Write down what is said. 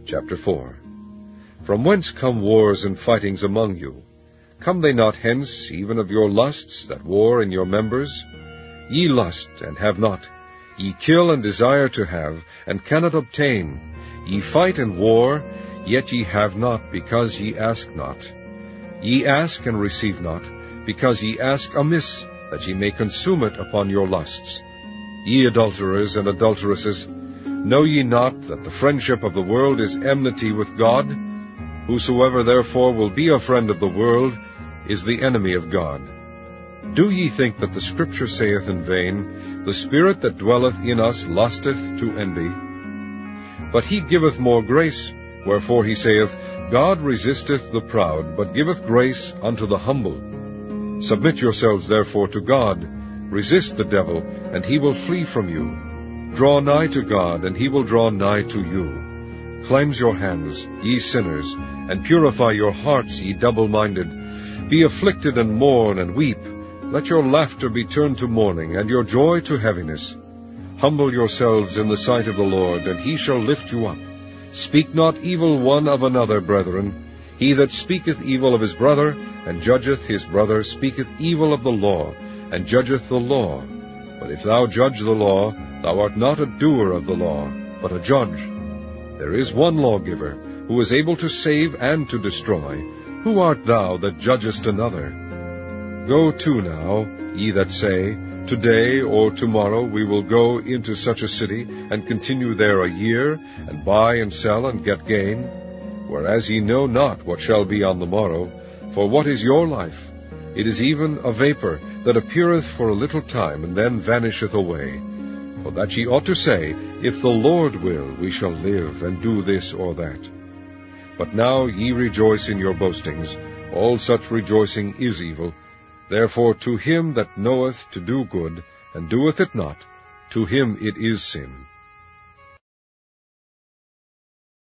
Chapter 4. From whence come wars and fightings among you? Come they not hence, even of your lusts that war in your members? Ye lust, and have not. Ye kill and desire to have, and cannot obtain. Ye fight and war, yet ye have not, because ye ask not. Ye ask and receive not, because ye ask amiss, that ye may consume it upon your lusts. Ye adulterers and adulteresses, know ye not that the friendship of the world is enmity with God? Whosoever therefore will be a friend of the world is the enemy of God. Do ye think that the Scripture saith in vain, The Spirit that dwelleth in us lusteth to envy? But he giveth more grace, wherefore he saith, God resisteth the proud, but giveth grace unto the humble. Submit yourselves therefore to God. Resist the devil, and he will flee from you. Draw nigh to God, and he will draw nigh to you. Cleanse your hands, ye sinners, and purify your hearts, ye double-minded. Be afflicted and mourn and weep. Let your laughter be turned to mourning, and your joy to heaviness. Humble yourselves in the sight of the Lord, and he shall lift you up. Speak not evil one of another, brethren. He that speaketh evil of his brother, and judgeth his brother, speaketh evil of the law, and judgeth the law. But if thou judge the law, thou art not a doer of the law, but a judge. There is one lawgiver, who is able to save and to destroy. Who art thou that judgest another? Go to now, ye that say, Today or tomorrow we will go into such a city, and continue there a year, and buy and sell, and get gain. Whereas ye know not what shall be on the morrow. For what is your life? It is even a vapor, that appeareth for a little time, and then vanisheth away. For that ye ought to say, If the Lord will, we shall live, and do this or that. But now ye rejoice in your boastings. All such rejoicing is evil. Therefore to him that knoweth to do good, and doeth it not, to him it is sin.